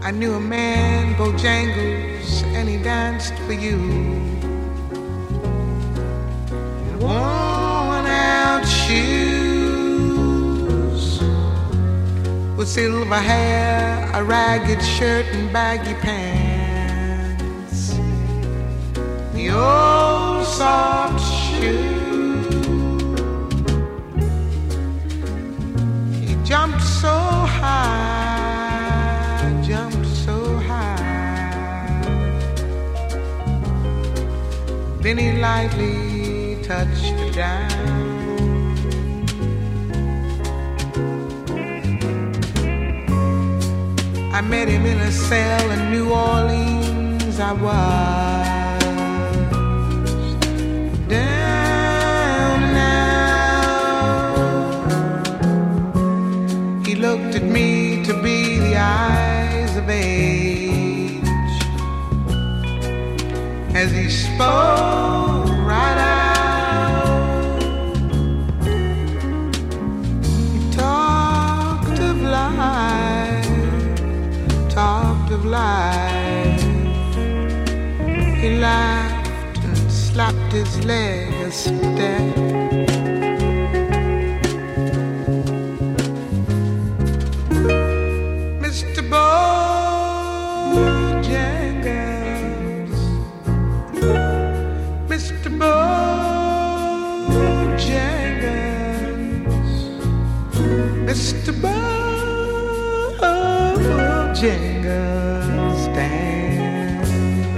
I knew a man, Bojangles, and he danced for you. Worn out shoes with silver hair, a ragged shirt and baggy pants. The old soft shoe. He jumped so high, jumped so high. Then he lightly touched down. I met him in a cell in New Orleans. I was down now. He looked at me to be the eyes of age as he spoke right out. He talked of life, talked of life. He laughed and slapped his leg a step. Mr. Bojangles, Mr. Bojangles, Mr. Bojangles, stand.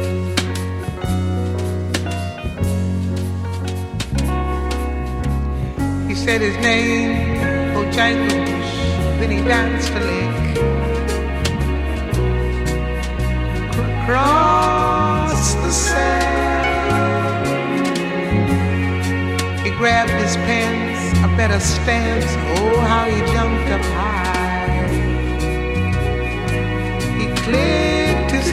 He said his name, Bojangles, then he danced a lick. Across the sand, he grabbed his pants, a better stance. Oh, how he jumped up high. He clicked his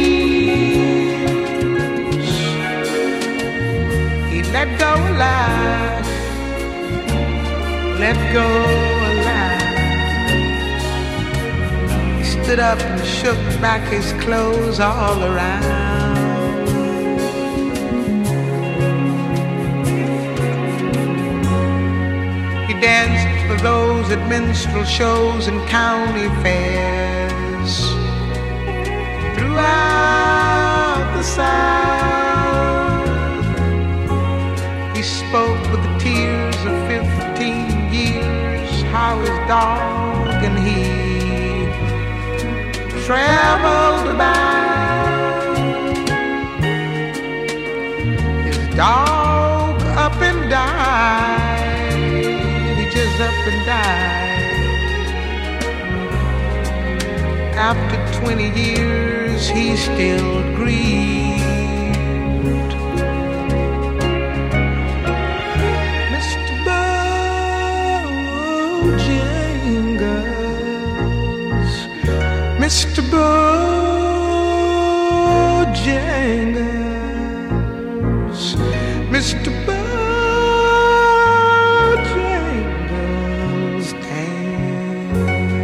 heels. He let go a laugh, let go a laugh. He stood up and shook back his clothes all around. He danced for those at minstrel shows and county fairs throughout the South. He spoke with the tears of 15 years, how his dog and he traveled about. His dog up and died. He just up and died. After 20 years, he still grieved. Mr. Bojangles, Mr. Bojangles, Mr. Bojangles, stand.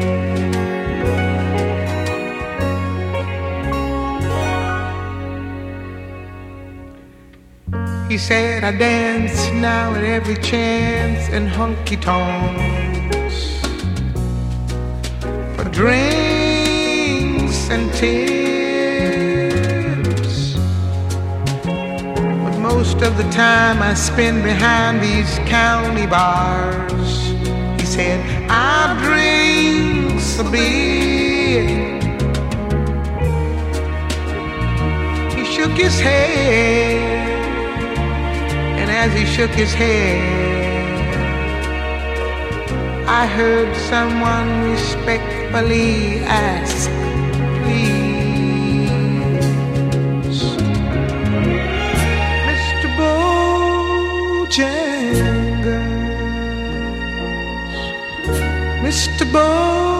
He said, I dance now at every chance in honky-tonks for drinks and tips. But most of the time I spend behind these county bars. He said, I drink a beer. He shook his head. As he shook his head, I heard someone respectfully ask, please, Mr. Bojangles, Mr. Bojangles,